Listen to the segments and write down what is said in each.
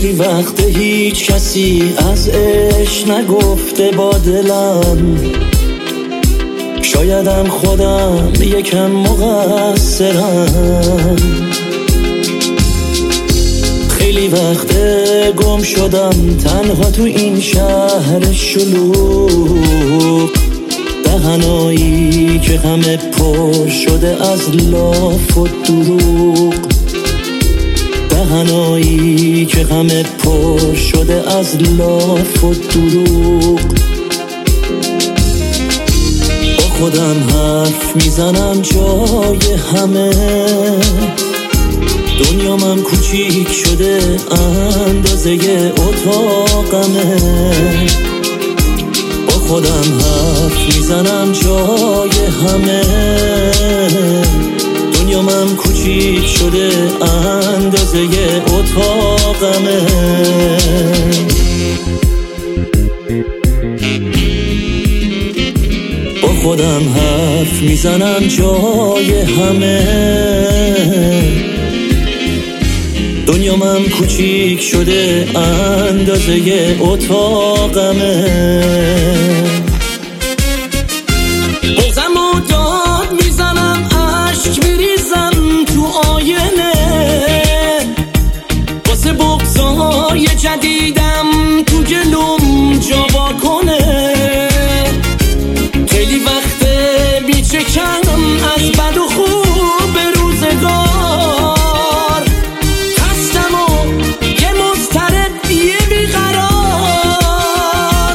خیلی وقت هیچ کسی از عشق نگفته با دلم، شایدم خودم یکم مقصرم. خیلی وقت گم شدم تنها تو این شهر شلوغ، دهنایی که همه پر شده از لاف و دروغ، دهنایی که همه پر شده از لاف و دروغ. با خودم حرف میزنم جای همه، دنیام کوچیک شده اندازه اتاقمه. با خودم حرف میزنم جای همه، دنیام کوچیک شده اندازه اتاقمه. با خودم حرف میزنم جای همه، دنیام کوچیک شده اندازه اتاقمه. بغضم و داد میزنم عشق میریزم تو آینه، واسه بغضای جدیدم تو گلوم جا کنه. خیلی وقته بیچکم از بد و خوب روزگار، خستم و یه مضطرب یه بیقرار.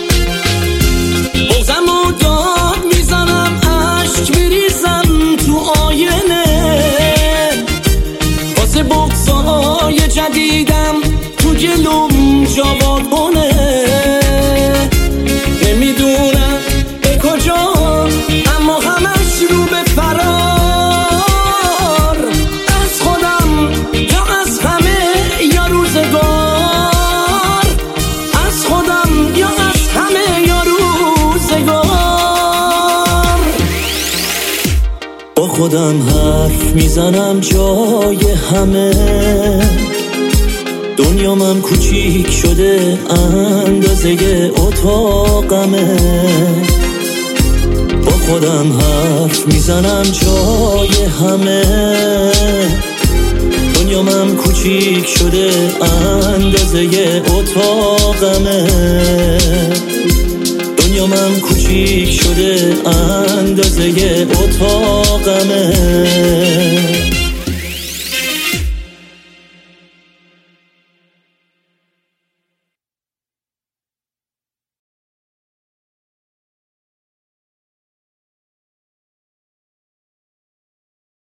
بغضم و داد میزنم عشق میریزم تو آینه، واسه بغضای جدیدم تو گلوم جا کنه. نمیدونم به کجا اما همش رو به فرار، از خودم یا از همه یا روزگار، از خودم یا از همه یا روزگار. با خودم حرف میزنم جای همه، دنیام کوچیک شده اندازه اتاقمه. با خودم حرف میزنم جای همه، دنیام کوچیک شده اندازه اتاقمه. دنیام کوچیک شده اندازه اتاقمه.